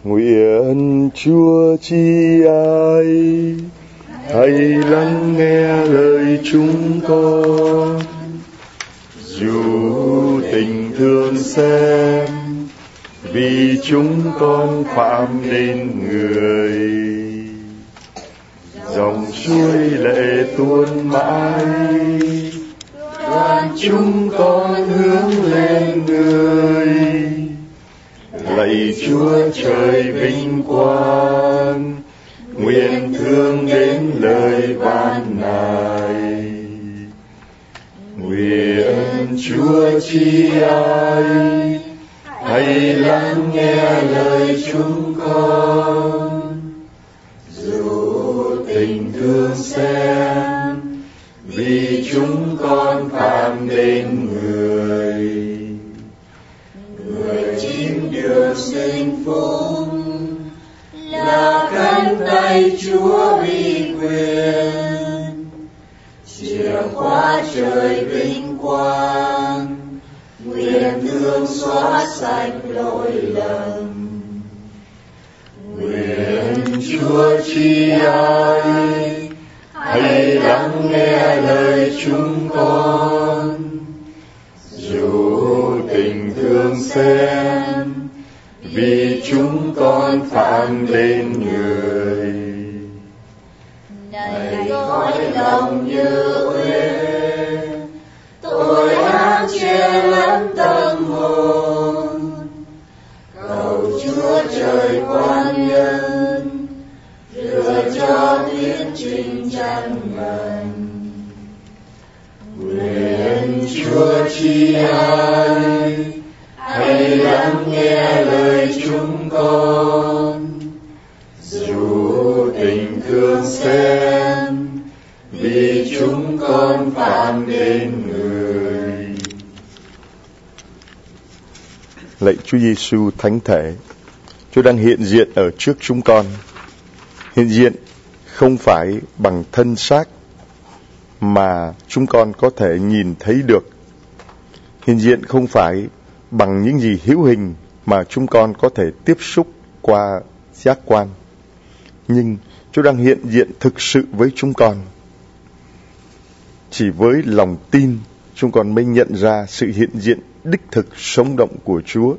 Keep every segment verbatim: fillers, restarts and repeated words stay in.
Nguyện Chúa chi ai hãy lắng nghe lời chúng con, dù tình thương xem vì chúng con phạm đến người. Dòng suối lệ tuôn mãi, đoàn chúng con hướng lên người. Lạy Chúa trời vinh quang, nguyện thương đến lời van nài. Nguyện Chúa chi ai hãy lắng nghe lời chúng con, dù tình thương xem vì chúng con phạm đến người. Người chiếm được sinh phúc là cánh tay Chúa uy quyền, chìa khóa trời vinh quang, nguyện thương xóa sạch lỗi lầm. Nguyện Chúa chi ai hãy lắng nghe lời chúng con, dù tình thương xem vì chúng con phạm đến người. Này cõi lòng như uế, tội ác che lấp tâm hồn, cầu Chúa trời quan nhân rửa cho thuyết trình chân ngần. Nguyện Chúa chi ai hãy lắng nghe lời chúng con, dù tình thương xem vì chúng con phạm đến người. Lạy Chúa Giêsu Thánh Thể, Chúa đang hiện diện ở trước chúng con. Hiện diện không phải bằng thân xác mà chúng con có thể nhìn thấy được. Hiện diện không phải bằng những gì hữu hình mà chúng con có thể tiếp xúc qua giác quan. Nhưng Chúa đang hiện diện thực sự với chúng con. Chỉ với lòng tin, chúng con mới nhận ra sự hiện diện đích thực sống động của Chúa.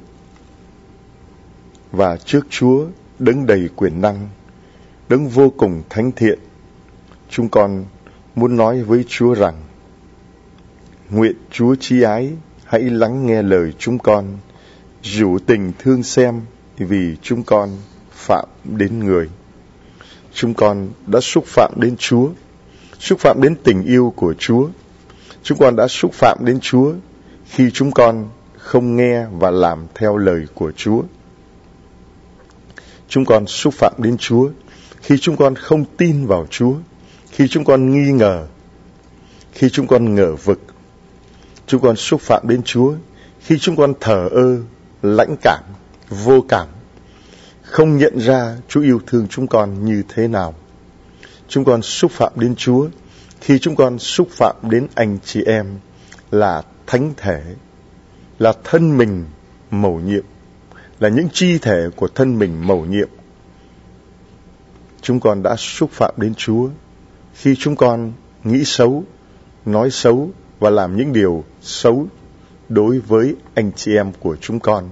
Và trước Chúa, đấng đầy quyền năng, đấng vô cùng thánh thiện, chúng con muốn nói với Chúa rằng: nguyện Chúa chi ái hãy lắng nghe lời chúng con, dù tình thương xem vì chúng con phạm đến người. Chúng con đã xúc phạm đến Chúa, xúc phạm đến tình yêu của Chúa. Chúng con đã xúc phạm đến Chúa khi chúng con không nghe và làm theo lời của Chúa. Chúng con xúc phạm đến Chúa khi chúng con không tin vào Chúa, khi chúng con nghi ngờ, khi chúng con ngờ vực. Chúng con xúc phạm đến Chúa khi chúng con thờ ơ, lãnh cảm, vô cảm, không nhận ra Chúa yêu thương chúng con như thế nào. Chúng con xúc phạm đến Chúa khi chúng con xúc phạm đến anh chị em là thánh thể, là thân mình mầu nhiệm, là những chi thể của thân mình mầu nhiệm. Chúng con đã xúc phạm đến Chúa khi chúng con nghĩ xấu, nói xấu và làm những điều xấu đối với anh chị em của chúng con.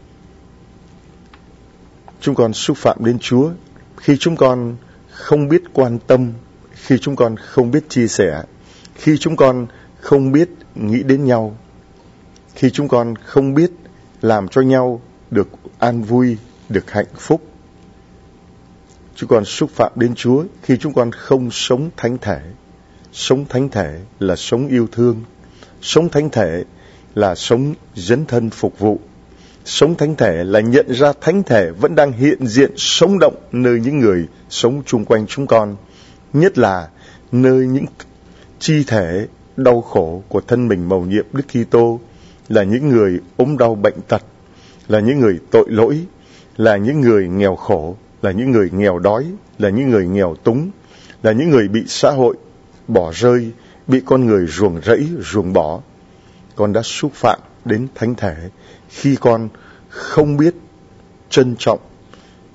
Chúng con xúc phạm đến Chúa khi chúng con không biết quan tâm, khi chúng con không biết chia sẻ, khi chúng con không biết nghĩ đến nhau, khi chúng con không biết làm cho nhau được an vui, được hạnh phúc. Chúng con xúc phạm đến Chúa khi chúng con không sống thánh thể. Sống thánh thể là sống yêu thương. Sống thánh thể là sống dấn thân phục vụ. Sống thánh thể là nhận ra thánh thể vẫn đang hiện diện sống động nơi những người sống chung quanh chúng con, nhất là nơi những chi thể đau khổ của thân mình mầu nhiệm Đức Kitô, là những người ốm đau bệnh tật, là những người tội lỗi, là những người nghèo khổ, là những người nghèo đói, là những người nghèo túng, là những người bị xã hội bỏ rơi, bị con người ruồng rẫy, ruồng bỏ. Con đã xúc phạm đến thánh thể khi con không biết trân trọng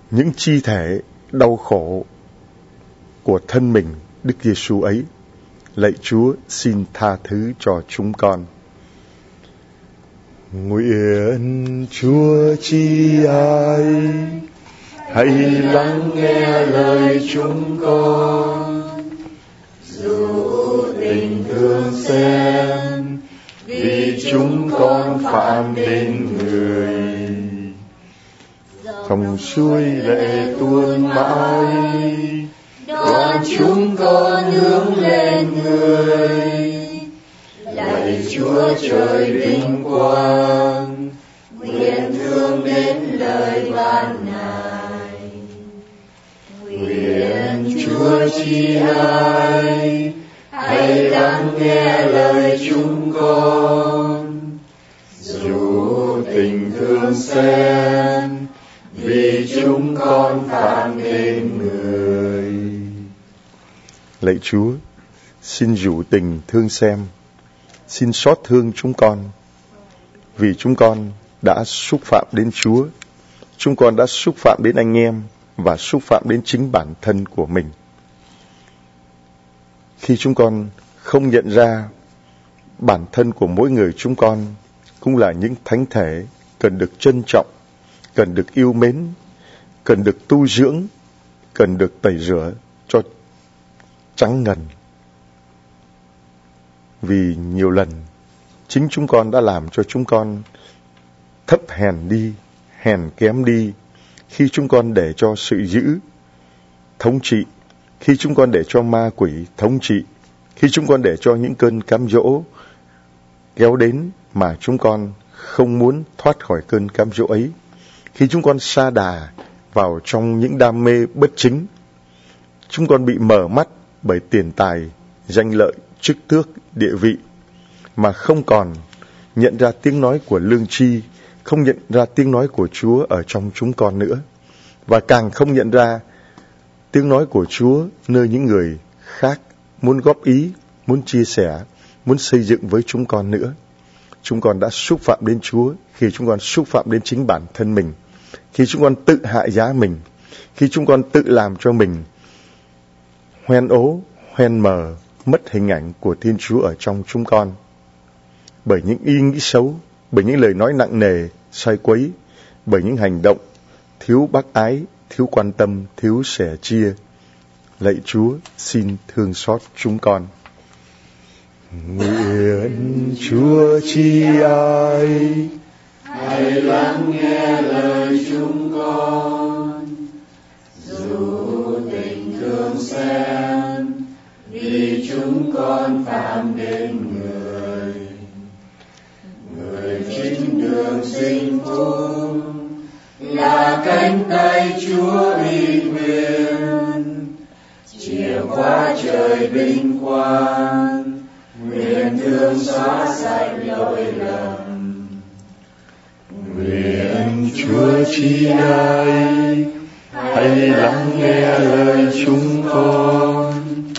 những chi thể đau khổ của thân mình Đức Giêsu ấy. Lạy Chúa, xin tha thứ cho chúng con. Nguyện Chúa chi ai hãy lắng nghe lời chúng con, dù tình thương xem vì chúng con phạm đến người. Dòng suối lệ tuôn mãi, đoạn chúng con hướng lên người. Lạy Chúa trời vinh quang, nguyện thương đến lời ban nài. Nguyện Chúa chi ai hãy lắng nghe lời chúng con, dù tình thương xem vì chúng con phạm đến người. Lạy Chúa, xin dụ tình thương xem, xin xót thương chúng con, vì chúng con đã xúc phạm đến Chúa, chúng con đã xúc phạm đến anh em và xúc phạm đến chính bản thân của mình. Khi chúng con không nhận ra bản thân của mỗi người chúng con cũng là những thánh thể cần được trân trọng, cần được yêu mến, cần được tu dưỡng, cần được tẩy rửa cho trắng ngần. Vì nhiều lần chính chúng con đã làm cho chúng con thấp hèn đi, hèn kém đi, khi chúng con để cho sự dữ thống trị, khi chúng con để cho ma quỷ thống trị, khi chúng con để cho những cơn cám dỗ kéo đến mà chúng con không muốn thoát khỏi cơn cám dỗ ấy, khi chúng con sa đà vào trong những đam mê bất chính, chúng con bị mở mắt bởi tiền tài, danh lợi, chức tước, địa vị, mà không còn nhận ra tiếng nói của lương tri, không nhận ra tiếng nói của Chúa ở trong chúng con nữa, và càng không nhận ra tiếng nói của Chúa nơi những người khác muốn góp ý, muốn chia sẻ, muốn xây dựng với chúng con nữa. Chúng con đã xúc phạm đến Chúa khi chúng con xúc phạm đến chính bản thân mình, khi chúng con tự hạ giá mình, khi chúng con tự làm cho mình hoen ố, hoen mờ, mất hình ảnh của Thiên Chúa ở trong chúng con. Bởi những ý nghĩ xấu, bởi những lời nói nặng nề, sai quấy, bởi những hành động thiếu bác ái, thiếu quan tâm, thiếu sẻ chia. Lạy Chúa, xin thương xót chúng con. Nguyện Chúa chi ai hãy lắng nghe lời chúng con, dù tình thương xem vì chúng con phạm đến người. Người chính đường sinh phúc là cánh tay Chúa uy quyền, chìa khóa trời vinh quang, nguyện thương xóa sạch lỗi lầm. Nguyện Chúa chi ai hãy lắng nghe lời chúng con,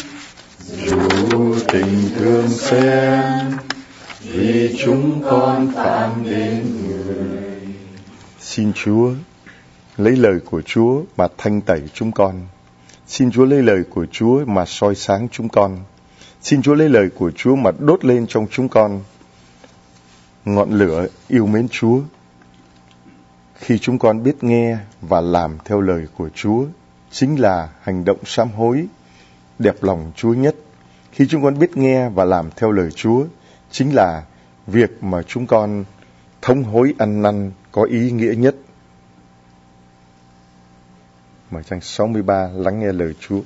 dù tình thương xem vì chúng con phạm đến người. Xin Chúa lấy lời của Chúa mà thanh tẩy chúng con. Xin Chúa lấy lời của Chúa mà soi sáng chúng con. Xin Chúa lấy lời của Chúa mà đốt lên trong chúng con ngọn lửa yêu mến Chúa. Khi chúng con biết nghe và làm theo lời của Chúa, chính là hành động sám hối đẹp lòng Chúa nhất. Khi chúng con biết nghe và làm theo lời Chúa, chính là việc mà chúng con thống hối ăn năn có ý nghĩa nhất. Mở trang sáu mươi ba, lắng nghe lời Chúa.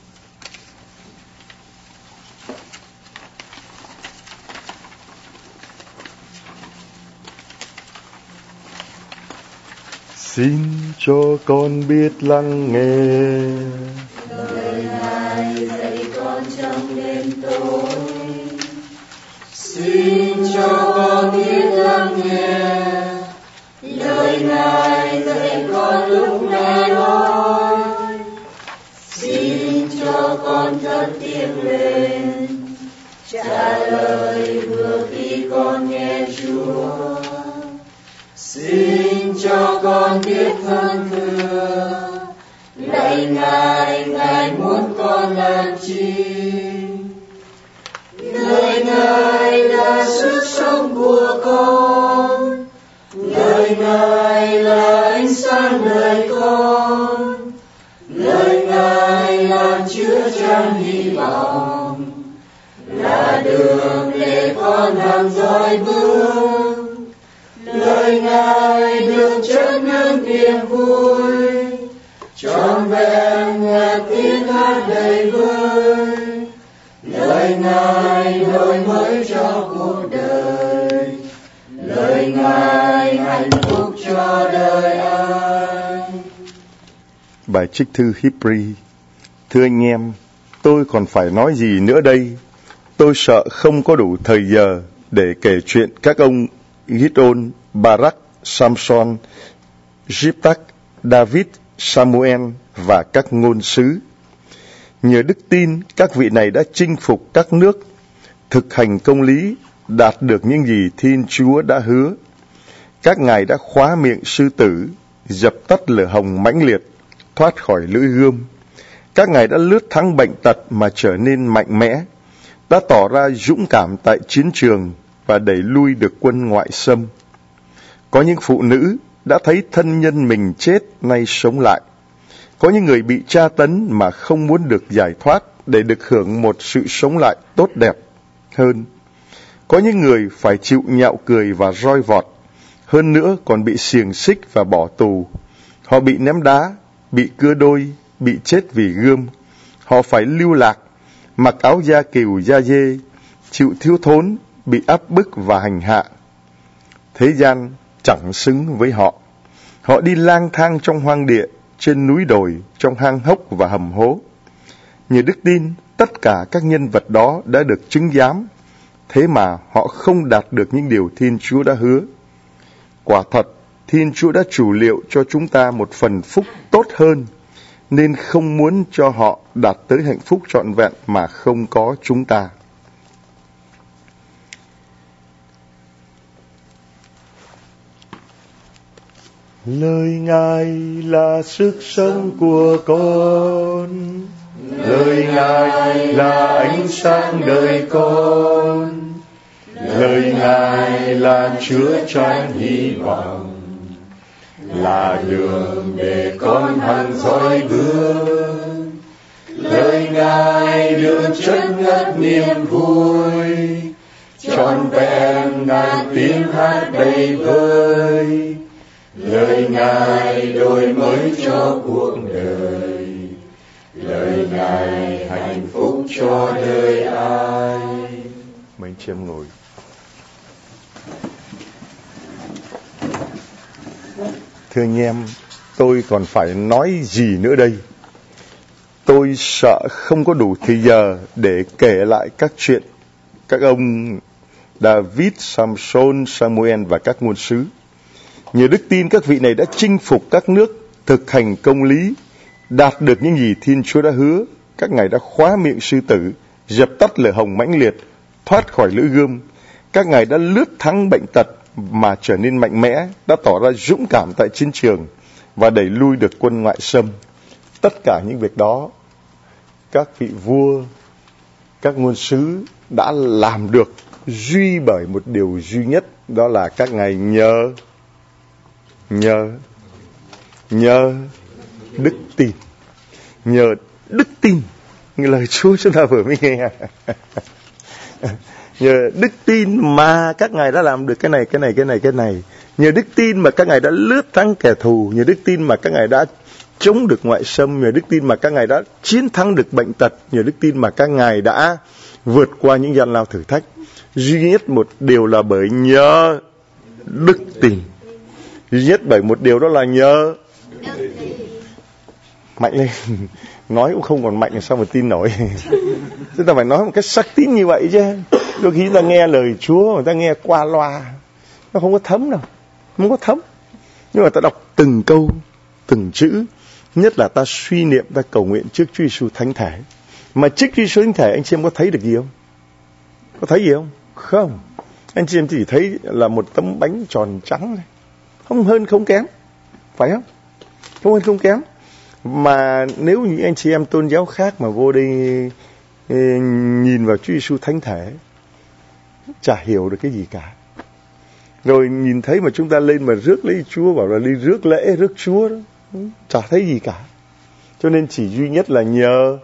Xin cho con biết lắng nghe lời Ngài dạy con trong đêm tối. Xin cho con biết lắng nghe lời Ngài dạy con lúc mẹ nói. Xin cho con cất tiếng lên trả lời vừa khi con nghe Chúa. Xin cho con biết thân thương Lời Ngài là ánh sáng đời con, lời Ngài làm chứa chan hy vọng, là đường để con hàng dõi bước. Lời Ngài được chất nước niềm vui, trọn vẹn nhạc tiếng hát đầy vơi. Lời Ngài đổi mới cho cuộc đời, lời Ngài hạnh phúc cho đời ai. Bài trích thư Hebrew. Thưa anh em, tôi còn phải nói gì nữa đây? Tôi sợ không có đủ thời giờ để kể chuyện các ông Gideon, Barak, Samson, Jephthah, David, Samuel và các ngôn sứ. Nhờ đức tin, các vị này đã chinh phục các nước, thực hành công lý, đạt được những gì Thiên Chúa đã hứa. Các ngài đã khóa miệng sư tử, dập tắt lửa hồng mãnh liệt, thoát khỏi lưỡi gươm. Các ngài đã lướt thắng bệnh tật mà trở nên mạnh mẽ, đã tỏ ra dũng cảm tại chiến trường và đẩy lui được quân ngoại xâm. Có những phụ nữ đã thấy thân nhân mình chết nay sống lại. Có những người bị tra tấn mà không muốn được giải thoát để được hưởng một sự sống lại tốt đẹp hơn. Có những người phải chịu nhạo cười và roi vọt, hơn nữa còn bị xiềng xích và bỏ tù. Họ bị ném đá, bị cưa đôi, bị chết vì gươm. Họ phải lưu lạc, mặc áo da cừu da dê, chịu thiếu thốn, bị áp bức và hành hạ. Thế gian chẳng xứng với họ. Họ đi lang thang trong hoang địa, trên núi đồi, trong hang hốc và hầm hố. Nhờ đức tin, tất cả các nhân vật đó đã được chứng giám, thế mà họ không đạt được những điều Thiên Chúa đã hứa. Quả thật, Thiên Chúa đã chủ liệu cho chúng ta một phần phúc tốt hơn, nên không muốn cho họ đạt tới hạnh phúc trọn vẹn mà không có chúng ta. Lời Ngài là sức sống của con, lời Ngài là ánh sáng đời con, lời Ngài là chứa chan hy vọng, là đường để con hằng dõi bước. Lời Ngài được chất ngất niềm vui, trọn vẹn ngàn tiếng hát đầy vơi. Lời Ngài đổi mới cho cuộc đời, lời Ngài hạnh phúc cho đời ai. Mấy chị em ngồi. Thưa anh em, tôi còn phải nói gì nữa đây? Tôi sợ không có đủ thời giờ để kể lại các chuyện các ông David, Samson, Samuel và các ngôn sứ. Nhờ đức tin, các vị này đã chinh phục các nước, thực hành công lý, đạt được những gì Thiên Chúa đã hứa. Các ngài đã khóa miệng sư tử, dập tắt lửa hồng mãnh liệt, thoát khỏi lưỡi gươm. Các ngài đã lướt thắng bệnh tật mà trở nên mạnh mẽ, đã tỏ ra dũng cảm tại chiến trường và đẩy lui được quân ngoại xâm. Tất cả những việc đó, các vị vua, các ngôn sứ đã làm được duy bởi một điều duy nhất, đó là các ngài nhờ nhờ nhờ đức tin. Nhờ đức tin, như lời Chúa chúng ta vừa mới nghe. Nhờ đức tin mà các ngài đã làm được cái này, cái này, cái này, cái này. Nhờ đức tin mà các ngài đã lướt thắng kẻ thù. Nhờ đức tin mà các ngài đã chống được ngoại xâm. Nhờ đức tin mà các ngài đã chiến thắng được bệnh tật. Nhờ đức tin mà các ngài đã vượt qua những gian lao thử thách. Duy nhất một điều là bởi nhờ đức tin. Duy nhất bởi một điều đó là nhờ mạnh lên. Nói cũng không còn mạnh thì sao mà tin nổi. Chúng ta phải nói một cách sắc tín như vậy chứ. Đôi khi ta nghe lời Chúa mà ta nghe qua loa, nó không có thấm đâu, không có thấm. Nhưng mà ta đọc từng câu, từng chữ, nhất là ta suy niệm, ta cầu nguyện trước Chúa Giêsu thánh thể. Mà trước Chúa Giêsu thánh thể, anh chị em có thấy được gì không? Có thấy gì không? Không. Anh chị em chỉ thấy là một tấm bánh tròn trắng này, không hơn không kém, phải không? Không hơn không kém. Mà nếu những anh chị em tôn giáo khác mà vô đây nhìn vào Chúa Giêsu thánh thể, chả hiểu được cái gì cả. Rồi nhìn thấy mà chúng ta lên mà rước lấy Chúa, bảo là đi rước lễ, rước Chúa đó, chả thấy gì cả. Cho nên chỉ duy nhất là nhờ,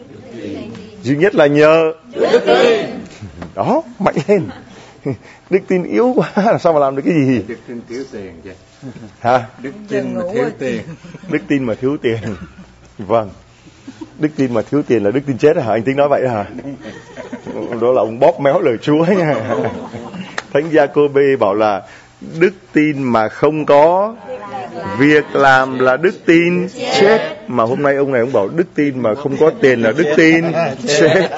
duy nhất là nhờ đức tin. Đó, mạnh lên. Đức tin yếu quá, làm sao mà làm được cái gì? Đức tin thiếu tiền chứ. Hả? Đức tin mà thiếu tiền. Đức tin mà thiếu tiền. Vâng. Đức tin mà thiếu tiền là đức tin chết hả? Anh Tính nói vậy hả? Đó là ông bóp méo lời Chúa nha. Thánh Gia-cô-bê bảo là đức tin mà không có việc làm là đức tin chết. Mà hôm nay ông này ông bảo đức tin mà không có tiền là đức tin chết.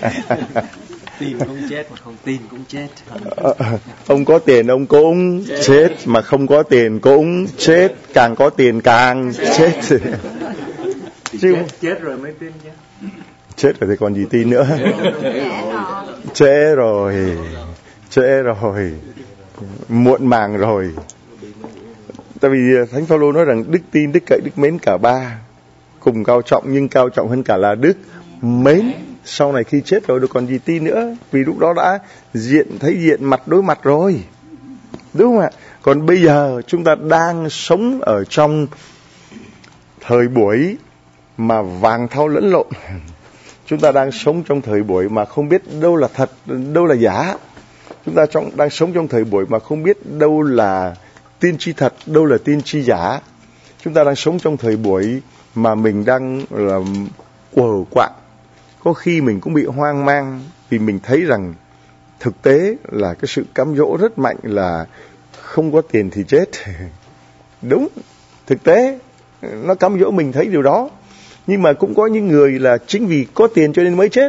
Tin cũng chết mà không tin cũng chết. Ông có tiền ông cũng chết, mà không có tiền cũng chết, càng có tiền càng chết. Chứ chết, chết rồi mới tin chứ. Chết rồi thì còn gì tin nữa. Trễ rồi, trễ rồi, muộn màng rồi. Tại vì Thánh Phaolô nói rằng đức tin, đức cậy, đức mến cả ba cùng cao trọng, nhưng cao trọng hơn cả là đức mến. Sau này khi chết rồi đâu còn gì tin nữa, vì lúc đó đã diện thấy diện mặt đối mặt rồi, đúng không ạ? Còn bây giờ chúng ta đang sống ở trong thời buổi mà vàng thau lẫn lộn. Chúng ta đang sống trong thời buổi mà không biết đâu là thật, đâu là giả. Chúng ta trong, đang sống trong thời buổi mà không biết đâu là tiên tri thật, đâu là tiên tri giả. Chúng ta đang sống trong thời buổi mà mình đang là quờ quạng. Có khi mình cũng bị hoang mang vì mình thấy rằng thực tế là cái sự cám dỗ rất mạnh là không có tiền thì chết. Đúng, thực tế nó cám dỗ mình thấy điều đó. Nhưng mà cũng có những người là chính vì có tiền cho nên mới chết.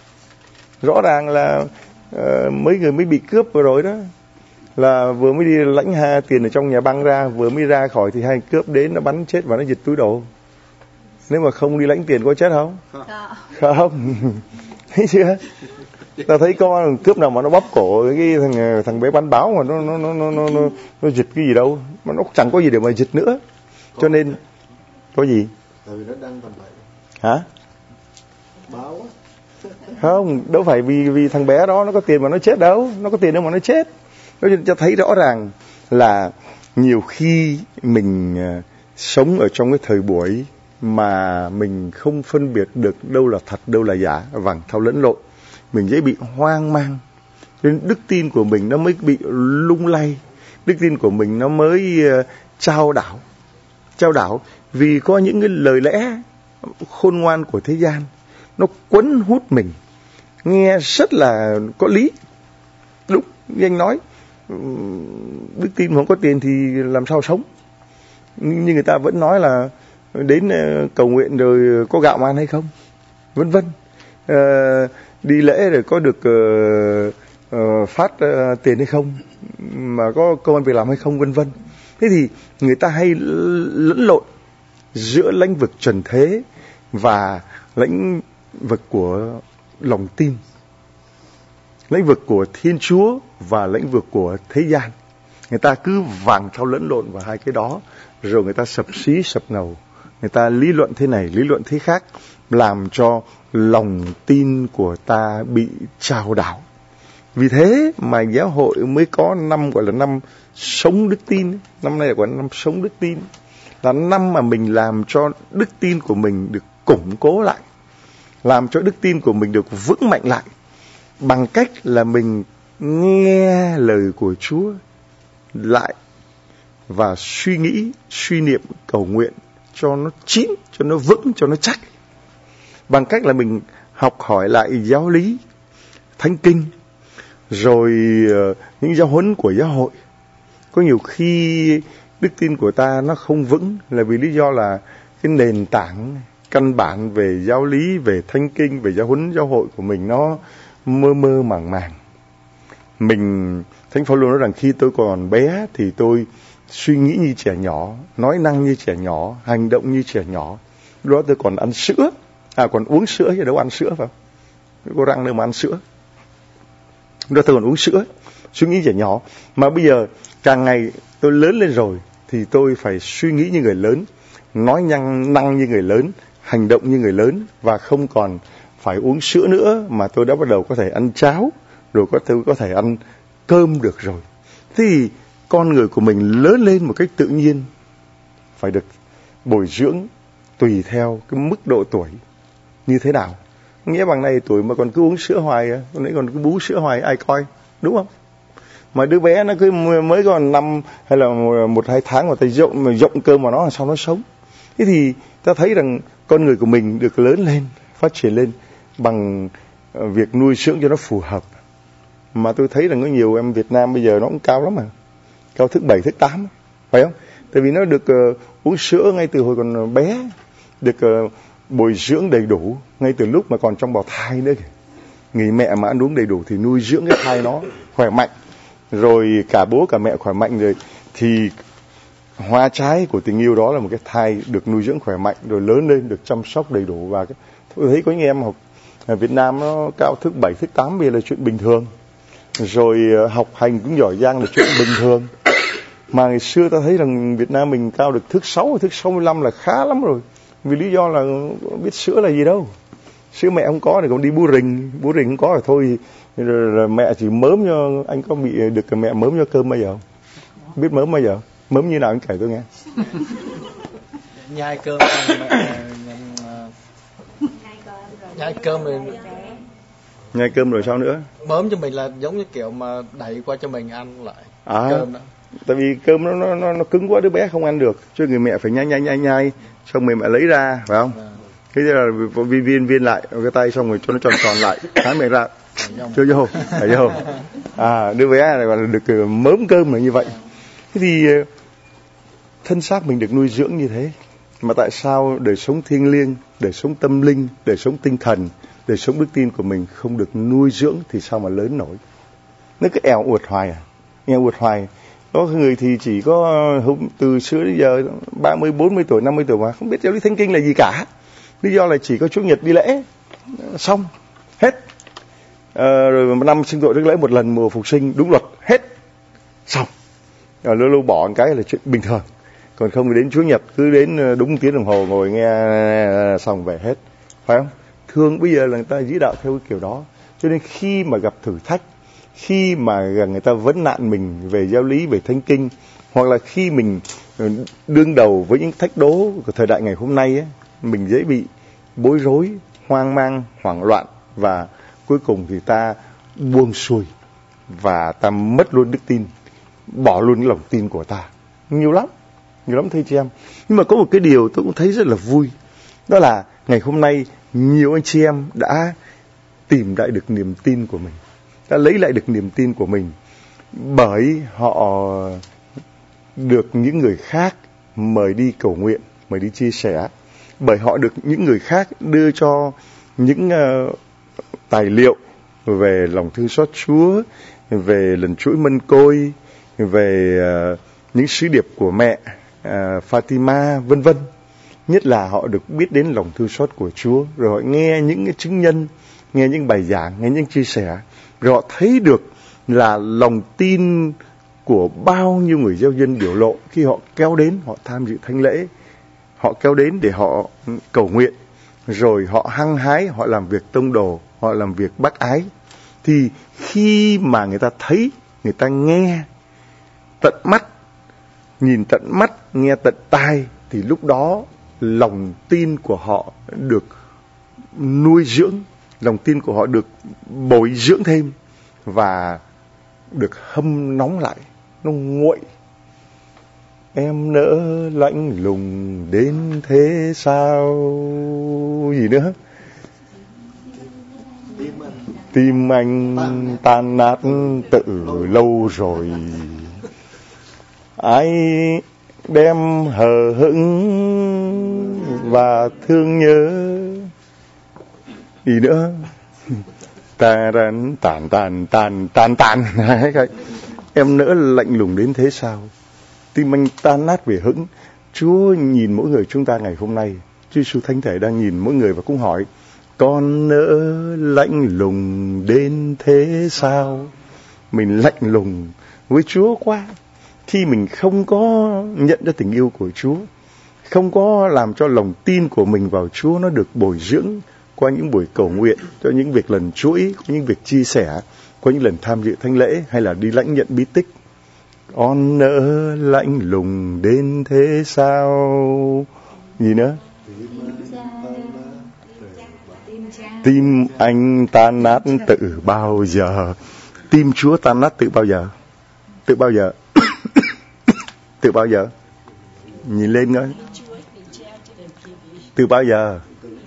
Rõ ràng là uh, mấy người mới bị cướp vừa rồi đó, là vừa mới đi lãnh ha tiền ở trong nhà băng ra, vừa mới ra khỏi thì hai cướp đến nó bắn chết và nó giật túi đồ. Nếu mà không đi lãnh tiền có chết không? Không. Không. Thấy chưa? Ta thấy có cướp nào mà nó bóp cổ cái thằng thằng bé bán báo mà nó nó nó nó nó nó, nó giật cái gì đâu, mà nó chẳng có gì để mà giật nữa. Cho nên có gì? Tại vì nó đăng tầm bậy. Hả? Báo á. Không, đâu phải vì vì thằng bé đó nó có tiền mà nó chết đâu, nó có tiền đâu mà nó chết. Nó cho thấy rõ ràng là nhiều khi mình uh, sống ở trong cái thời buổi mà mình không phân biệt được đâu là thật, đâu là giả, vàng thau lẫn lộn. Mình dễ bị hoang mang. Nên đức tin của mình nó mới bị lung lay. Đức tin của mình nó mới uh, chao đảo. Chao đảo vì có những cái lời lẽ khôn ngoan của thế gian nó quấn hút mình, nghe rất là có lý. Đúng như anh nói, đức tin mà không có tiền thì làm sao sống. Nhưng người ta vẫn nói là đến cầu nguyện rồi có gạo mà ăn hay không, vân vân. À, đi lễ rồi có được uh, uh, phát uh, tiền hay không, mà có công ăn việc làm hay không, vân vân. Thế thì người ta hay lẫn lộn giữa lãnh vực trần thế và lãnh vực của lòng tin, lãnh vực của Thiên Chúa và lãnh vực của thế gian. Người ta cứ vàng thau lẫn lộn vào hai cái đó, rồi người ta sập xí sập ngầu, người ta lý luận thế này lý luận thế khác, làm cho lòng tin của ta bị chao đảo. Vì thế mà giáo hội mới có năm gọi là năm sống đức tin. Năm nay là gọi là năm sống đức tin, là năm mà mình làm cho đức tin của mình được củng cố lại, làm cho đức tin của mình được vững mạnh lại, bằng cách là mình nghe lời của Chúa lại và suy nghĩ, suy niệm, cầu nguyện cho nó chín, cho nó vững, cho nó chắc. Bằng cách là mình học hỏi lại giáo lý, thánh kinh, rồi uh, những giáo huấn của giáo hội. Có nhiều khi đức tin của ta nó không vững là vì lý do là cái nền tảng căn bản về giáo lý, về thánh kinh, về giáo huấn giáo hội của mình nó mơ mơ màng màng. Mình, Thánh Phaolô nói rằng khi tôi còn bé thì tôi suy nghĩ như trẻ nhỏ, nói năng như trẻ nhỏ, hành động như trẻ nhỏ. Lúc đó tôi còn ăn sữa, à còn uống sữa chứ đâu ăn sữa phải không? Có răng đâu mà ăn sữa. Lúc đó tôi còn uống sữa, suy nghĩ trẻ nhỏ. Mà bây giờ càng ngày tôi lớn lên rồi thì tôi phải suy nghĩ như người lớn, nói năng, năng như người lớn, hành động như người lớn, và không còn phải uống sữa nữa, mà tôi đã bắt đầu có thể ăn cháo, rồi có thể có thể ăn cơm được rồi. thì con người của mình lớn lên một cách tự nhiên phải được bồi dưỡng tùy theo cái mức độ tuổi như thế nào. Nghĩa bằng này tuổi mà còn cứ uống sữa hoài, con ấy còn cứ bú sữa hoài ai coi, đúng không? Mà đứa bé nó cứ mới còn năm hay là một hai tháng mà ta rộng mà rộng cơm mà nó là sao nó sống. Thế thì ta thấy rằng con người của mình được lớn lên, phát triển lên bằng việc nuôi dưỡng cho nó phù hợp. Mà tôi thấy rằng có nhiều em Việt Nam bây giờ nó cũng cao lắm mà, cao thứ bảy, thứ tám, phải không? Tại vì nó được uh, uống sữa ngay từ hồi còn bé, được uh, bồi dưỡng đầy đủ ngay từ lúc mà còn trong bào thai nữa kìa. Người mẹ mà ăn uống đầy đủ thì nuôi dưỡng cái thai nó khỏe mạnh, rồi cả bố cả mẹ khỏe mạnh rồi thì hoa trái của tình yêu đó là một cái thai được nuôi dưỡng khỏe mạnh, rồi lớn lên được chăm sóc đầy đủ. Và cái, tôi thấy có những em học ở Việt Nam nó cao thứ bảy, thứ tám bây giờ là chuyện bình thường, rồi uh, học hành cũng giỏi giang là chuyện bình thường. Mà ngày xưa ta thấy rằng Việt Nam mình cao được thước sáu, thước sáu mươi lăm là khá lắm rồi. Vì lý do là biết sữa là gì đâu. Sữa mẹ không có thì còn đi bú rình, bú rình không có rồi thôi. Rồi là mẹ chỉ mớm cho, anh có bị được mẹ mớm cho cơm bao giờ không? Biết mớm bao giờ? Mớm như nào anh kể tôi nghe. Nhai cơm, mẹ, nhai cơm rồi... Nhai cơm rồi sao nữa? Mớm cho mình là giống như kiểu mà đẩy qua cho mình ăn lại à, cơm đó. Tại vì cơm nó, nó nó nó cứng quá, đứa bé không ăn được, cho người mẹ phải nhai nhai nhai nhai, xong mình mẹ lấy ra, phải không? À. Thế là viên viên viên lại cái tay, xong rồi cho nó tròn tròn lại, hái miệng ra, cho vô, phải vô. À, đứa bé này gọi là được mớm cơm là như vậy. Thế thì thân xác mình được nuôi dưỡng như thế, mà tại sao đời sống thiêng liêng, đời sống tâm linh, đời sống tinh thần, đời sống đức tin của mình không được nuôi dưỡng thì sao mà lớn nổi? Nó cứ eo uột hoài à, eo uột hoài. Có người thì chỉ có từ xưa đến giờ ba mươi, bốn mươi tuổi, năm mươi tuổi mà không biết giáo lý thánh kinh là gì cả. Lý do là chỉ có Chủ nhật đi lễ, xong, hết. À, rồi một năm sinh tội đức lễ một lần, mùa phục sinh đúng luật, hết, xong. Rồi lâu lâu bỏ một cái là chuyện bình thường. Còn không thì đến Chủ nhật cứ đến đúng tiếng đồng hồ ngồi nghe xong về hết, phải không? Thường bây giờ là người ta dĩ đạo theo cái kiểu đó. Cho nên khi mà gặp thử thách, khi mà người ta vấn nạn mình về giáo lý, về thánh kinh, hoặc là khi mình đương đầu với những thách đố của thời đại ngày hôm nay ấy, mình dễ bị bối rối, hoang mang, hoảng loạn, và cuối cùng thì ta buông xuôi và ta mất luôn đức tin, bỏ luôn cái lòng tin của ta. Nhiều lắm, nhiều lắm thưa chị em. Nhưng mà có một cái điều tôi cũng thấy rất là vui, đó là ngày hôm nay nhiều anh chị em đã tìm lại được niềm tin của mình, đã lấy lại được niềm tin của mình, bởi họ được những người khác mời đi cầu nguyện, mời đi chia sẻ, bởi họ được những người khác đưa cho những uh, tài liệu về lòng thương xót Chúa, về lần chuỗi mân côi, về uh, những sứ điệp của mẹ uh, Fatima, vân vân. Nhất là họ được biết đến lòng thương xót của Chúa, rồi họ nghe những cái chứng nhân, nghe những bài giảng, nghe những chia sẻ, rồi họ thấy được là lòng tin của bao nhiêu người giáo dân biểu lộ khi họ kéo đến, họ tham dự thánh lễ, họ kéo đến để họ cầu nguyện, rồi họ hăng hái, họ làm việc tông đồ, họ làm việc bác ái. Thì khi mà người ta thấy, người ta nghe tận mắt, nhìn tận mắt, nghe tận tai, thì lúc đó lòng tin của họ được nuôi dưỡng, lòng tin của họ được bồi dưỡng thêm và được hâm nóng lại, nó nguội. Em nỡ lạnh lùng đến thế sao? Gì nữa? Tim anh tan nát từ lâu rồi, ai đem hờ hững và thương nhớ. Gì nữa? Ta tàn tàn tàn tàn tàn tàn. Em nỡ lạnh lùng đến thế sao? Tim anh tan nát về hững. Chúa nhìn mỗi người chúng ta ngày hôm nay, Chúa Giêsu Thánh Thể đang nhìn mỗi người và cũng hỏi: con nỡ lạnh lùng đến thế sao? Mình lạnh lùng với Chúa quá, khi mình không có nhận ra tình yêu của Chúa, không có làm cho lòng tin của mình vào Chúa nó được bồi dưỡng qua những buổi cầu nguyện, cho những việc lần chuỗi, những việc chia sẻ, qua những lần tham dự thánh lễ hay là đi lãnh nhận bí tích. Con nỡ lạnh lùng đến thế sao? Gì nữa? Tim anh tan nát tự bao giờ? Tim Chúa tan nát tự bao giờ? Tự bao giờ? Tự bao giờ? Nhìn lên coi. Từ bao giờ?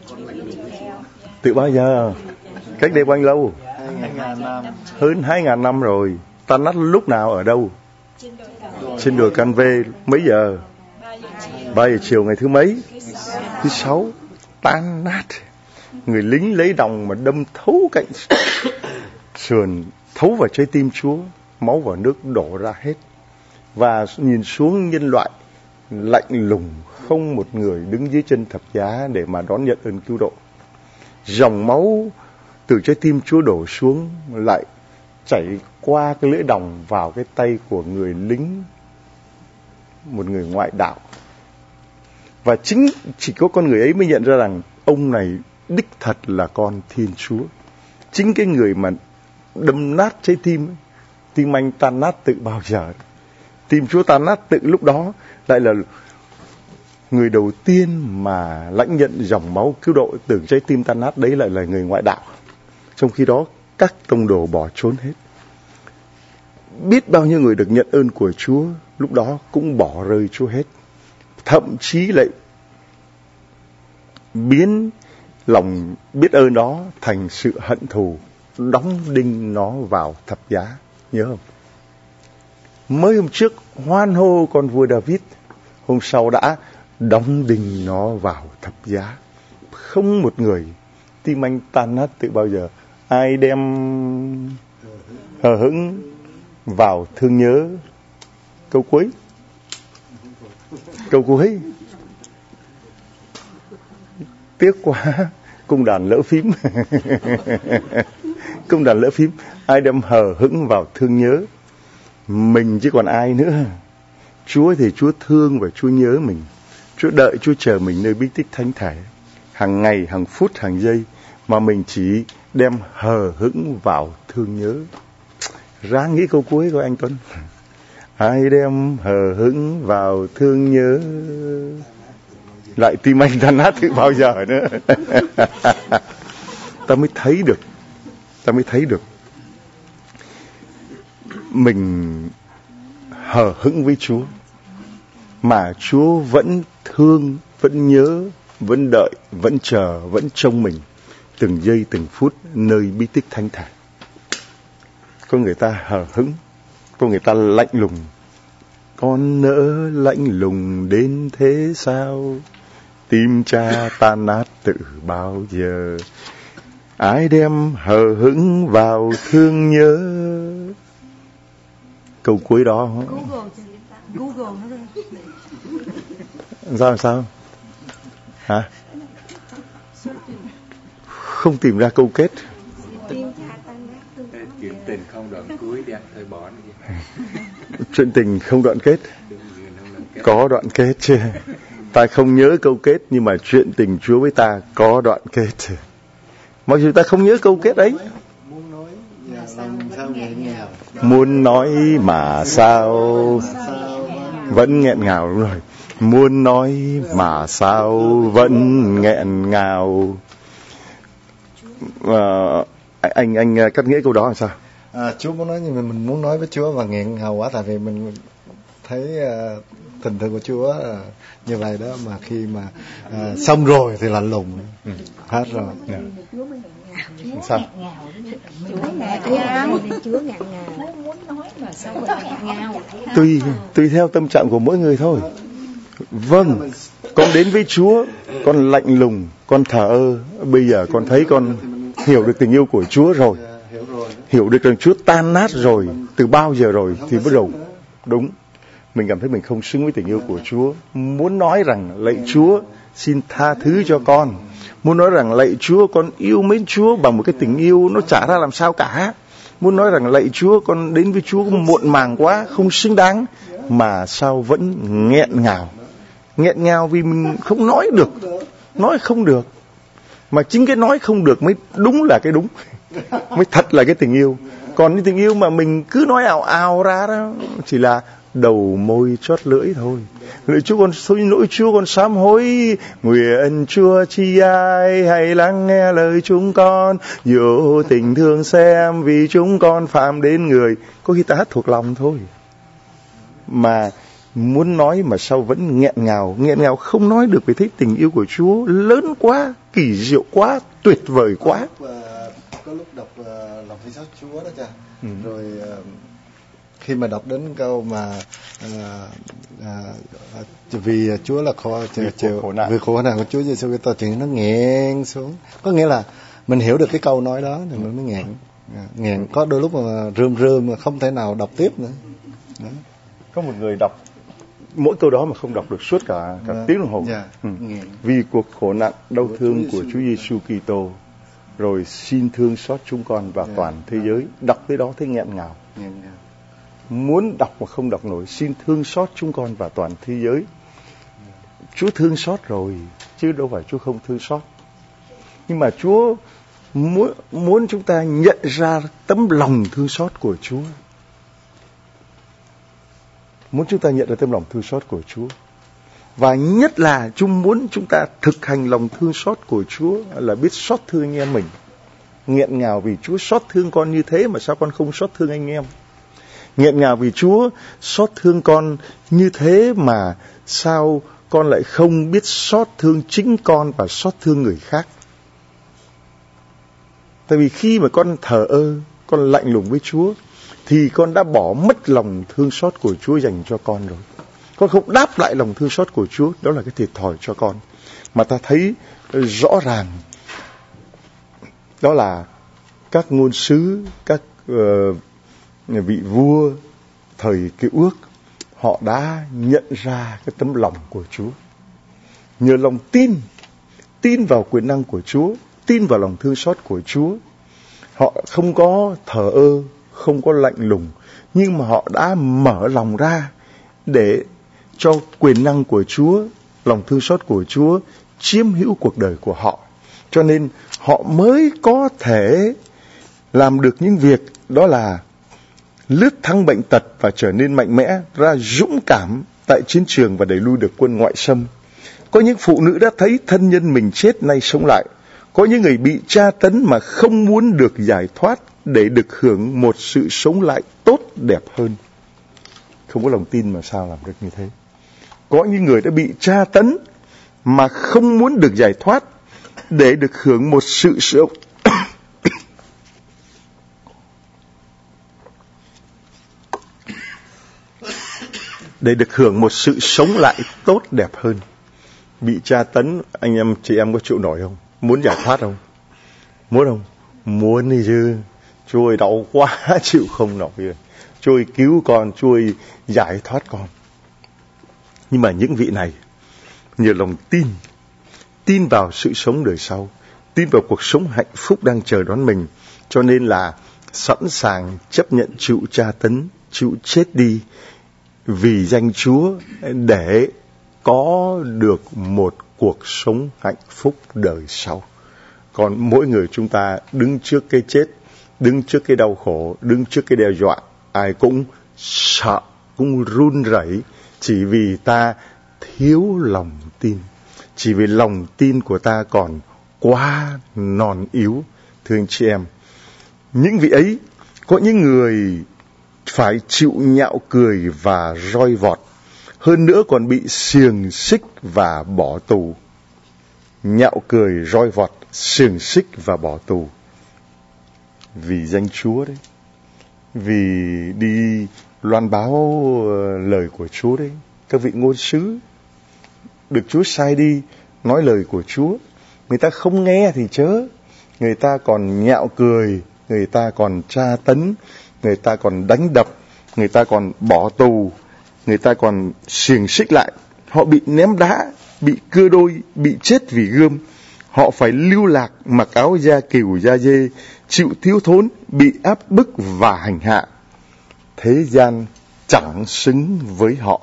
Từ bao giờ? Cách đây bao nhiêu lâu? Hơn hai ngàn năm rồi. Tan nát lúc nào, ở đâu? Trên đồi Can Vê. Mấy giờ? Ba giờ chiều ngày thứ mấy? Thứ sáu. Tan nát. Người lính lấy đồng mà đâm thấu cạnh sườn, thấu vào trái tim Chúa. Máu và nước đổ ra hết. Và nhìn xuống nhân loại lạnh lùng, không một người đứng dưới chân thập giá để mà đón nhận ơn cứu độ. Dòng máu từ trái tim Chúa đổ xuống lại chảy qua cái lưỡi đồng vào cái tay của người lính, một người ngoại đạo. Và chính chỉ có con người ấy mới nhận ra rằng ông này đích thật là con Thiên Chúa. Chính cái người mà đâm nát trái tim, tim anh tan nát tự bao giờ. Tim Chúa tan nát tự lúc đó lại là người đầu tiên mà lãnh nhận dòng máu cứu độ từ trái tim tan nát, đấy lại là người ngoại đạo. Trong khi đó các tông đồ bỏ trốn hết. Biết bao nhiêu người được nhận ơn của Chúa lúc đó cũng bỏ rơi Chúa hết. Thậm chí lại biến lòng biết ơn đó thành sự hận thù, đóng đinh nó vào thập giá. Nhớ không? Mới hôm trước hoan hô con vua David, hôm sau đã đóng đinh nó vào thập giá. Không một người. Tim anh tan nát từ bao giờ? Ai đem hờ hững vào thương nhớ? Câu cuối. Câu cuối. Tiếc quá, cung đàn lỡ phím. Cung đàn lỡ phím. Ai đem hờ hững vào thương nhớ? Mình chứ còn ai nữa. Chúa thì Chúa thương và Chúa nhớ mình. Chúa đợi, Chúa chờ mình nơi bí tích thánh thể, hàng ngày, hàng phút, hàng giây, mà mình chỉ đem hờ hững vào thương nhớ. Ráng nghĩ câu cuối của anh Tuấn. Ai đem hờ hững vào thương nhớ, lại tim anh tan nát từ bao giờ nữa. Ta mới thấy được, ta mới thấy được mình hờ hững với Chúa, mà Chúa vẫn thương, vẫn nhớ, vẫn đợi, vẫn chờ, vẫn trông mình từng giây từng phút nơi bí tích thánh thể. Có người ta hờ hững, có người ta lạnh lùng. Con nỡ lạnh lùng đến thế sao? Tim cha tan nát từ bao giờ? Ai đem hờ hững vào thương nhớ? Câu cuối đó. Google, Google nó Sao sao? Hả? Không tìm ra câu kết. Chuyện tình không đoạn cuối đi ăn thôi bỏ đi. Chuyện tình không đoạn kết. Có đoạn kết chứ. Ta không nhớ câu kết, nhưng mà chuyện tình Chúa với ta có đoạn kết. Mặc dù ta không nhớ câu kết ấy. Muốn nói mà sao vẫn nghẹn ngào. Đúng rồi. Muốn nói mà sao vẫn nghẹn ngào. À, anh anh cắt nghĩa câu đó là sao? À, Chúa muốn nói, nhưng mà mình muốn nói với Chúa và nghẹn ngào quá, tại vì mình thấy uh, tình thương của Chúa uh, như vậy đó, mà khi mà uh, xong rồi thì lạnh lùng ừ. hết rồi. Yeah. Sao? Tùy tùy theo tâm trạng của mỗi người thôi. Vâng, con đến với Chúa, con lạnh lùng, con thờ ơ. Bây giờ con thấy con hiểu được tình yêu của Chúa rồi, hiểu được rằng Chúa tan nát rồi, từ bao giờ rồi, thì bắt đầu đúng. Mình cảm thấy mình không xứng với tình yêu của Chúa. Muốn nói rằng lạy Chúa, xin tha thứ cho con. Muốn nói rằng lạy Chúa, con yêu mến Chúa bằng một cái tình yêu nó chả ra làm sao cả. Muốn nói rằng lạy Chúa, con đến với Chúa muộn màng quá, không xứng đáng, mà sao vẫn nghẹn ngào. Nghẹn ngào vì mình không nói được, nói không được. Mà chính cái nói không được mới đúng là cái đúng, mới thật là cái tình yêu. Còn những tình yêu mà mình cứ nói ào ào ra đó chỉ là đầu môi chót lưỡi thôi. Lưỡi Chúa con nỗi Chúa con sám hối, nguyện Chúa chi ai hãy lắng nghe lời chúng con, dù tình thương xem vì chúng con phạm đến người. Có khi ta hát thuộc lòng thôi, mà muốn nói mà sao vẫn nghẹn ngào, nghẹn ngào không nói được, vì thấy tình yêu của Chúa lớn quá, kỳ diệu quá, tuyệt vời quá. Có lúc, uh, có lúc đọc uh, lòng thương xót Chúa đó cha, ừ. rồi uh, khi mà đọc đến câu mà uh, uh, vì Chúa là khó chịu chịu vì khổ nạn của Chúa Giêsu Kitô, chuyện nó nghẹn xuống. Có nghĩa là mình hiểu được cái câu nói đó thì nó nghẹn, nghẹn. Có đôi lúc mà rơm rơm mà không thể nào đọc tiếp nữa. Đó. Có một người đọc mỗi câu đó mà không đọc được suốt cả cả yeah. tiếng đồng hồ. Yeah. Ừ. Vì cuộc khổ nạn đau thương của Chúa Giêsu Kitô, rồi xin thương xót chúng con và yeah. toàn thế giới. Đọc tới đó thấy nghẹn ngào. Yeah. Muốn đọc mà không đọc nổi. Xin thương xót chúng con và toàn thế giới. Yeah. Chúa thương xót rồi, chứ đâu phải Chúa không thương xót. Nhưng mà Chúa muốn muốn chúng ta nhận ra tấm lòng thương xót của Chúa. Muốn chúng ta nhận được tấm lòng thương xót của Chúa. Và nhất là Chúa muốn chúng ta thực hành lòng thương xót của Chúa, là biết xót thương anh em mình. Nghẹn ngào vì Chúa xót thương con như thế mà sao con không xót thương anh em. Nghẹn ngào vì Chúa xót thương con như thế mà sao con lại không biết xót thương chính con và xót thương người khác. Tại vì khi mà con thờ ơ, con lạnh lùng với Chúa, thì con đã bỏ mất lòng thương xót của Chúa dành cho con rồi. Con không đáp lại lòng thương xót của Chúa, đó là cái thiệt thòi cho con. Mà ta thấy rõ ràng, đó là các ngôn sứ, các uh, vị vua thời Cựu Ước, họ đã nhận ra cái tấm lòng của Chúa. Nhờ lòng tin, tin vào quyền năng của Chúa, tin vào lòng thương xót của Chúa, họ không có thờ ơ, không có lạnh lùng, nhưng mà họ đã mở lòng ra để cho quyền năng của Chúa, lòng thương xót của Chúa chiếm hữu cuộc đời của họ. Cho nên họ mới có thể làm được những việc đó là lướt thắng bệnh tật và trở nên mạnh mẽ, ra dũng cảm tại chiến trường và đẩy lui được quân ngoại xâm. Có những phụ nữ đã thấy thân nhân mình chết nay sống lại. Có những người bị tra tấn mà không muốn được giải thoát để được hưởng một sự sống lại tốt đẹp hơn. Không có lòng tin mà sao làm được như thế. Có những người đã bị tra tấn mà không muốn được giải thoát để được hưởng một sự sống để được hưởng một sự sống lại tốt đẹp hơn. Bị tra tấn, anh em chị em có chịu nổi không? Muốn giải thoát không? Muốn không? Muốn đi chứ. Chúa ơi, đau quá chịu không nổi rồi. Chúa ơi, cứu con, Chúa ơi, giải thoát con. Nhưng mà những vị này nhờ lòng tin, tin vào sự sống đời sau, tin vào cuộc sống hạnh phúc đang chờ đón mình, cho nên là sẵn sàng chấp nhận chịu tra tấn, chịu chết đi vì danh Chúa để có được một cuộc sống hạnh phúc đời sau. Còn mỗi người chúng ta đứng trước cái chết, đứng trước cái đau khổ, đứng trước cái đe dọa, ai cũng sợ, cũng run rẩy, chỉ vì ta thiếu lòng tin, chỉ vì lòng tin của ta còn quá non yếu. Thưa anh chị em, những vị ấy, có những người phải chịu nhạo cười và roi vọt, hơn nữa còn bị xiềng xích và bỏ tù. Nhạo cười, roi vọt, xiềng xích và bỏ tù. Vì danh Chúa đấy, vì đi loan báo lời của Chúa đấy. Các vị ngôn sứ được Chúa sai đi nói lời của Chúa, người ta không nghe thì chớ, người ta còn nhạo cười, người ta còn tra tấn, người ta còn đánh đập, người ta còn bỏ tù, người ta còn xiềng xích lại. Họ bị ném đá, bị cưa đôi, bị chết vì gươm. Họ phải lưu lạc, mặc áo da cừu da dê, chịu thiếu thốn, bị áp bức và hành hạ. Thế gian chẳng xứng với họ.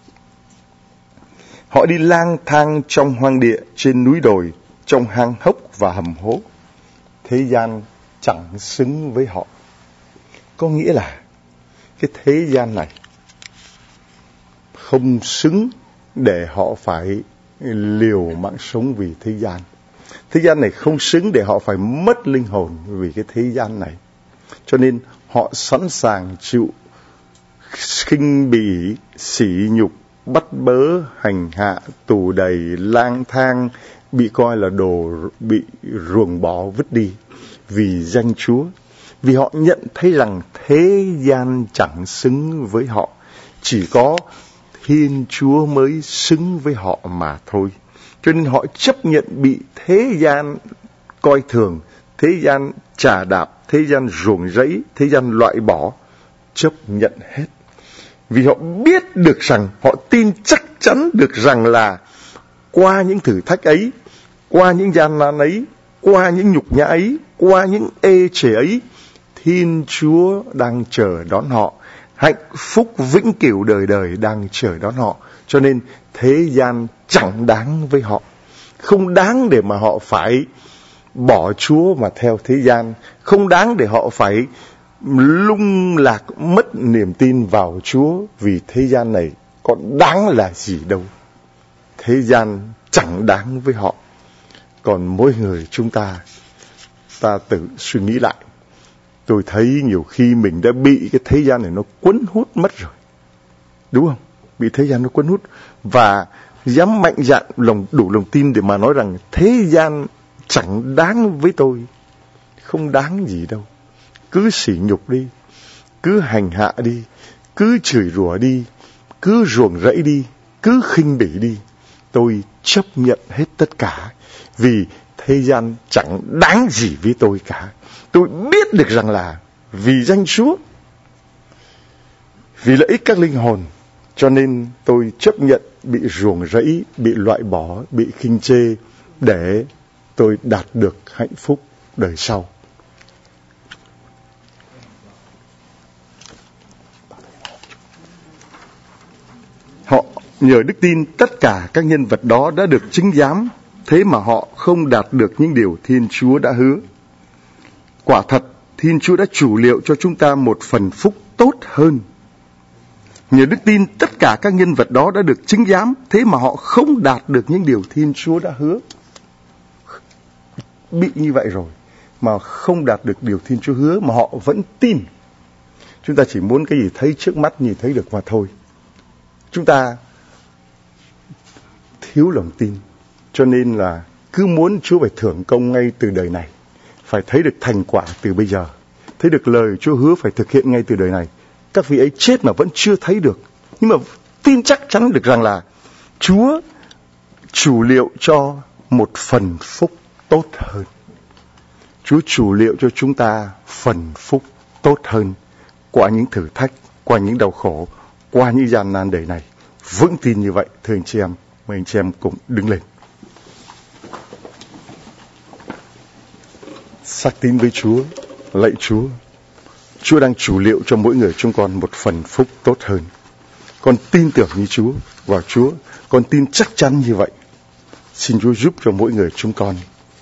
Họ đi lang thang trong hoang địa, trên núi đồi, trong hang hốc và hầm hố. Thế gian chẳng xứng với họ. Có nghĩa là cái thế gian này không xứng để họ phải liều mạng sống vì thế gian. Thế gian này không xứng để họ phải mất linh hồn vì cái thế gian này. Cho nên họ sẵn sàng chịu khinh bỉ, sỉ nhục, bắt bớ, hành hạ, tù đầy, lang thang, bị coi là đồ bị ruồng bỏ vứt đi vì danh Chúa. Vì họ nhận thấy rằng thế gian chẳng xứng với họ, chỉ có Thiên Chúa mới xứng với họ mà thôi. Cho nên họ chấp nhận bị thế gian coi thường, thế gian chà đạp, thế gian ruồng rẫy, thế gian loại bỏ, chấp nhận hết. Vì họ biết được rằng, họ tin chắc chắn được rằng là qua những thử thách ấy, qua những gian nan ấy, qua những nhục nhã ấy, qua những ê chề ấy, Thiên Chúa đang chờ đón họ. Hạnh phúc vĩnh cửu đời đời đang chờ đón họ. Cho nên thế gian chẳng đáng với họ. Không đáng để mà họ phải bỏ Chúa mà theo thế gian. Không đáng để họ phải lung lạc mất niềm tin vào Chúa. Vì thế gian này còn đáng là gì đâu. Thế gian chẳng đáng với họ. Còn mỗi người chúng ta, ta tự suy nghĩ lại. Tôi thấy nhiều khi mình đã bị cái thế gian này nó cuốn hút mất rồi. Đúng không? Bị thế gian nó cuốn hút. Và dám mạnh dạn lòng đủ lòng tin để mà nói rằng thế gian chẳng đáng với tôi. Không đáng gì đâu. Cứ sỉ nhục đi, cứ hành hạ đi, cứ chửi rủa đi, cứ ruồng rẫy đi, cứ khinh bỉ đi. Tôi chấp nhận hết tất cả. Vì thế gian chẳng đáng gì với tôi cả. Tôi biết được rằng là vì danh Chúa, vì lợi ích các linh hồn, cho nên tôi chấp nhận bị ruồng rẫy, bị loại bỏ, bị khinh chê để tôi đạt được hạnh phúc đời sau. Họ nhờ đức tin tất cả các nhân vật đó đã được chứng giám, thế mà họ không đạt được những điều Thiên Chúa đã hứa. Quả thật, Thiên Chúa đã chủ liệu cho chúng ta một phần phúc tốt hơn. Nhờ đức tin, tất cả các nhân vật đó đã được chứng giám, thế mà họ không đạt được những điều Thiên Chúa đã hứa. Bị như vậy rồi, mà không đạt được điều Thiên Chúa hứa, mà họ vẫn tin. Chúng ta chỉ muốn cái gì thấy trước mắt nhìn thấy được mà thôi. Chúng ta thiếu lòng tin, cho nên là cứ muốn Chúa phải thưởng công ngay từ đời này. Phải thấy được thành quả từ bây giờ. Thấy được lời Chúa hứa phải thực hiện ngay từ đời này. Các vị ấy chết mà vẫn chưa thấy được. Nhưng mà tin chắc chắn được rằng là Chúa chủ liệu cho một phần phúc tốt hơn. Chúa chủ liệu cho chúng ta phần phúc tốt hơn. Qua những thử thách, qua những đau khổ, qua những gian nan đời này. Vững tin như vậy, thưa anh chị em. Mời anh chị em cùng đứng lên. Xác tín với Chúa, lạy Chúa. Chúa đang chủ liệu cho mỗi người chúng con một phần phúc tốt hơn. Con tin tưởng như Chúa, vào Chúa. Con tin chắc chắn như vậy. Xin Chúa giúp cho mỗi người chúng con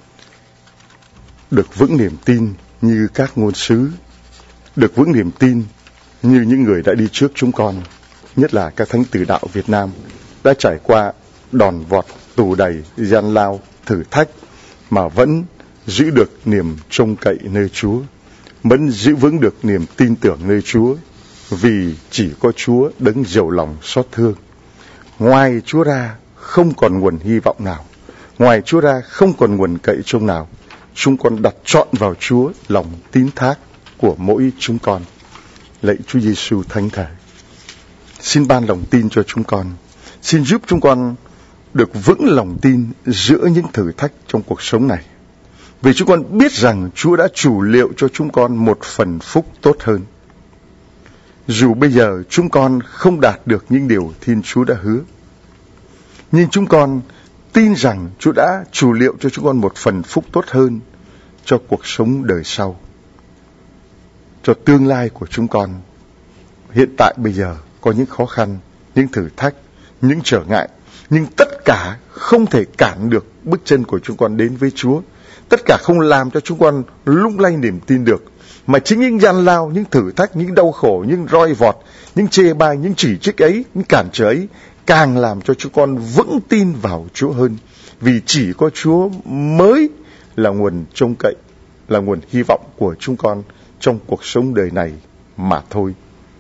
được vững niềm tin như các ngôn sứ, được vững niềm tin như những người đã đi trước chúng con, nhất là các thánh tử đạo Việt Nam đã trải qua đòn vọt, tù đầy, gian lao, thử thách mà vẫn giữ được niềm trông cậy nơi Chúa, vẫn giữ vững được niềm tin tưởng nơi Chúa, vì chỉ có Chúa đấng giàu lòng xót thương. Ngoài Chúa ra không còn nguồn hy vọng nào, ngoài Chúa ra không còn nguồn cậy trông nào. Chúng con đặt trọn vào Chúa lòng tín thác của mỗi chúng con. Lạy Chúa Giêsu Thánh Thể, xin ban lòng tin cho chúng con, xin giúp chúng con được vững lòng tin giữa những thử thách trong cuộc sống này. Vì chúng con biết rằng Chúa đã chủ liệu cho chúng con một phần phúc tốt hơn. Dù bây giờ chúng con không đạt được những điều Thiên Chúa đã hứa, nhưng chúng con tin rằng Chúa đã chủ liệu cho chúng con một phần phúc tốt hơn cho cuộc sống đời sau, cho tương lai của chúng con. Hiện tại bây giờ có những khó khăn, những thử thách, những trở ngại, nhưng tất cả không thể cản được bước chân của chúng con đến với Chúa. Tất cả không làm cho chúng con lung lay niềm tin được, mà chính những gian lao, những thử thách, những đau khổ, những roi vọt, những chê bai, những chỉ trích ấy, những cản trở ấy càng làm cho chúng con vững tin vào Chúa hơn. Vì chỉ có Chúa mới là nguồn trông cậy, là nguồn hy vọng của chúng con trong cuộc sống đời này mà thôi.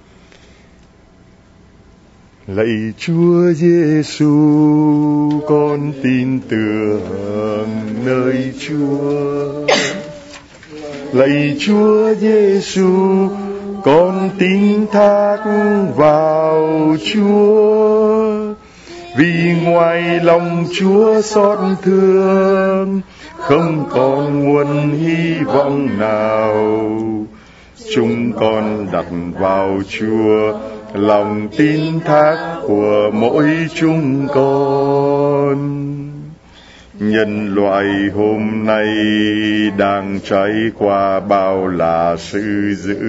Lạy Chúa Giêsu, con tin tưởng nơi Chúa. Lạy Chúa Giêsu, con tin thác vào Chúa. Vì ngoài lòng Chúa xót thương, không còn nguồn hy vọng nào. Chúng con đặt vào Chúa lòng tin thác của mỗi chúng con. Nhân loại hôm nay đang trải qua bao là sự dữ.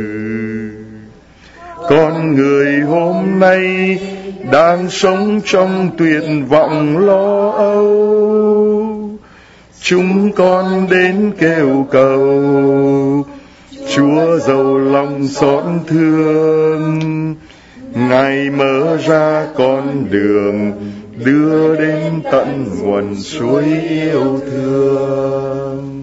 Con người hôm nay đang sống trong tuyệt vọng lo âu. Chúng con đến kêu cầu Chúa giàu lòng xót thương, Ngài mở ra con đường đưa đến tận nguồn suối yêu thương.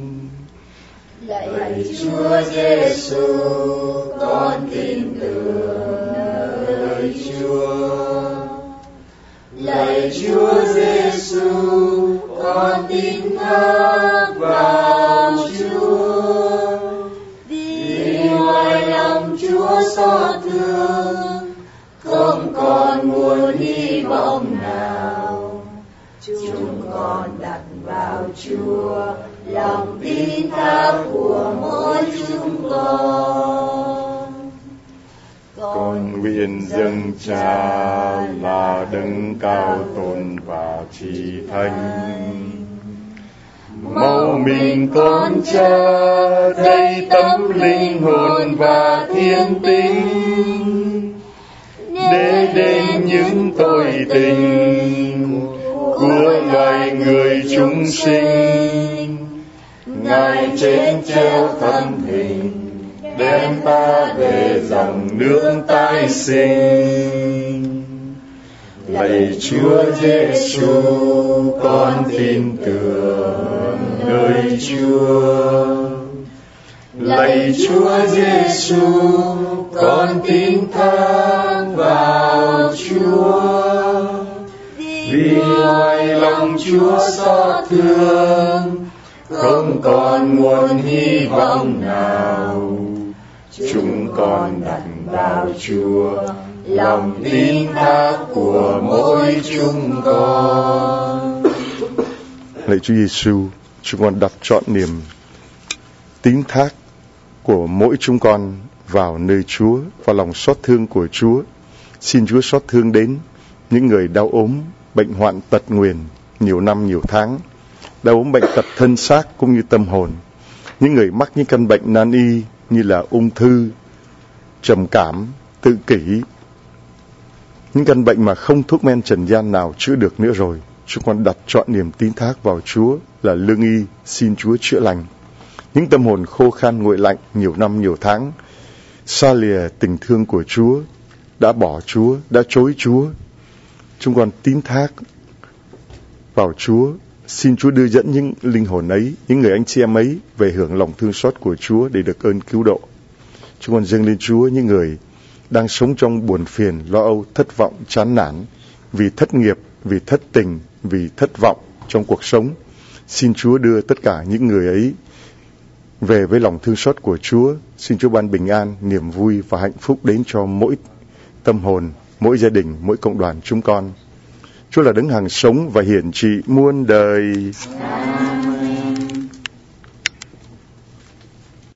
Lạy Chúa Giêsu, con tin tưởng nơi Chúa. Lạy Chúa Giêsu, con tin thác vào Chúa. Vì ngoài lòng Chúa xót thương, không còn nguồn hy vọng nào. Chúng con đặt vào Chúa lòng tin thác của mỗi chúng con. Con nguyện dâng Cha là đấng cao tôn và chỉ thánh. Mau mình con Cha đầy tâm linh hồn và thiên tính, để đến những tội tình của loài người chúng sinh. Ngài trên treo thân hình đem ta về dòng nước tái sinh. Lạy Chúa Giêsu, con tin tưởng nơi Chúa. Lạy Chúa Giêsu, con tin thác vào Chúa. Vì ngoài lòng Chúa xót thương, không còn nguồn hy vọng nào. Chúng con đặt vào Chúa lòng tin thác của mỗi chúng con. Lạy Chúa Giêsu, chúng con đặt trọn niềm tín thác của mỗi chúng con vào nơi Chúa, vào lòng xót thương của Chúa. Xin Chúa xót thương đến những người đau ốm, bệnh hoạn tật nguyền nhiều năm nhiều tháng, đau ốm bệnh tật thân xác cũng như tâm hồn, những người mắc những căn bệnh nan y như là ung thư, trầm cảm, tự kỷ, những căn bệnh mà không thuốc men trần gian nào chữa được nữa rồi. Chúng con đặt trọn niềm tín thác vào Chúa là lương y, xin Chúa chữa lành. Những tâm hồn khô khan nguội lạnh nhiều năm nhiều tháng, xa lìa tình thương của Chúa, đã bỏ Chúa, đã chối Chúa. Chúng con tín thác vào Chúa, xin Chúa đưa dẫn những linh hồn ấy, những người anh chị em ấy về hưởng lòng thương xót của Chúa để được ơn cứu độ. Chúng con dâng lên Chúa những người đang sống trong buồn phiền, lo âu, thất vọng, chán nản, vì thất nghiệp, vì thất tình, vì thất vọng trong cuộc sống. Xin Chúa đưa tất cả những người ấy về với lòng thương xót của Chúa. Xin Chúa ban bình an, niềm vui và hạnh phúc đến cho mỗi tâm hồn, mỗi gia đình, mỗi cộng đoàn chúng con. Chúa là đấng hằng sống và hiển trị muôn đời.